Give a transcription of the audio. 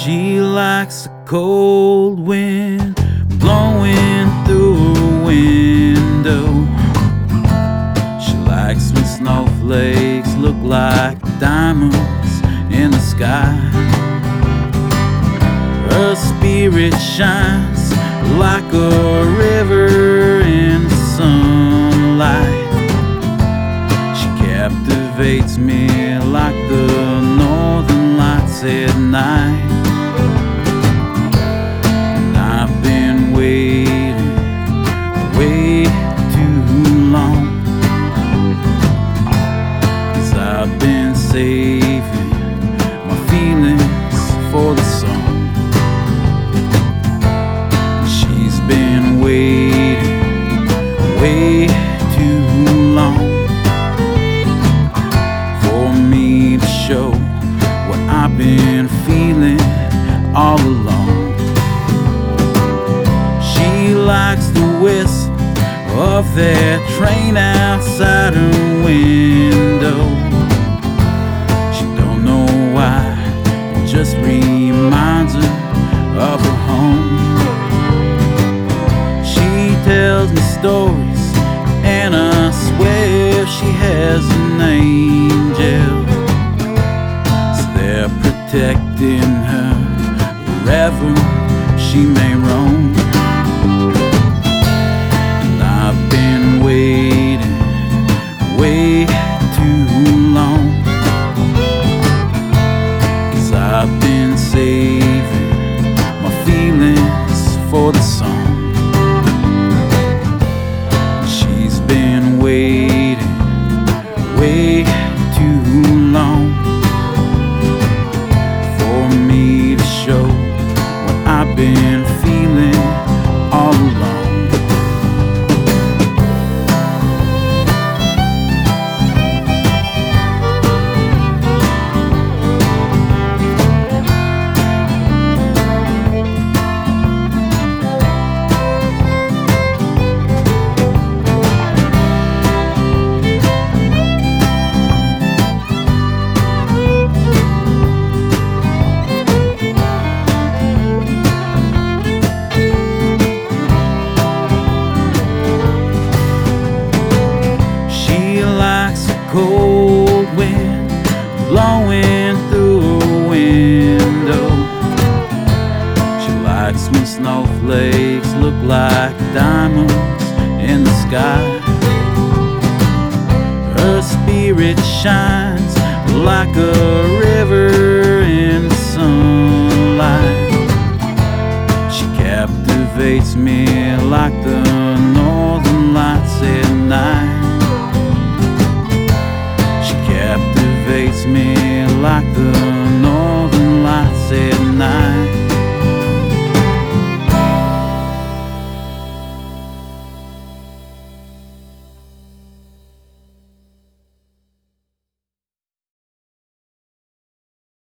She likes the cold wind blowing through her window. She likes when snowflakes look like diamonds in the sky. Her spirit shines like a river in the sunlight. She captivates me like the northern lights at night. And I've been waiting way too long, 'cause I've been saving my feelings for the song. She's been waiting way too long for me to show what I've been feeling all along. She likes the whistle of that train outside her window. She don't know why, it just reminds her of her home. She tells me stories and I swear she has an angel. So they're protecting her wherever she may roam. And I've been waiting way too long, 'cause I've been saving my feelings for the song. She's been waiting way too long for me to show what I've been feeling all along. Cold wind blowing through her window. She likes when snowflakes look like diamonds in the sky. Her spirit shines like a